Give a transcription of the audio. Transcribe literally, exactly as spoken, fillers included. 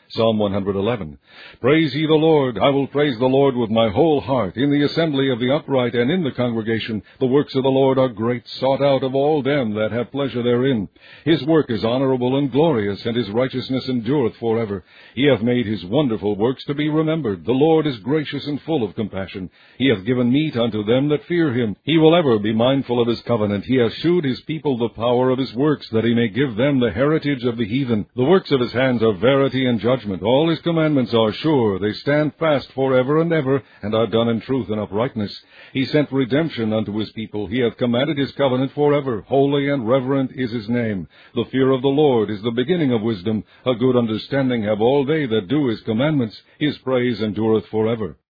Psalm one eleven. Praise ye the Lord. I will praise the Lord with my whole heart. In the assembly of the upright and in the congregation, the works of the Lord are great, sought out of all them that have pleasure therein. His work is honorable and glorious, and his righteousness endureth forever. He hath made his wonderful works to be remembered. The Lord is gracious and full of compassion. He hath given meat unto them that fear him. He will ever be mindful of his covenant. He hath shewed his people the power of his works, that he may give them the heritage of the heathen. The works of his hands are verity and judgment. All his commandments are sure. They stand fast forever and ever, and are done in truth and uprightness. He sent redemption unto his people. He hath commanded his covenant forever. Holy and reverent is his name. The fear of the Lord is the beginning of wisdom. A good understanding have all they that do his commandments. His praise endureth forever.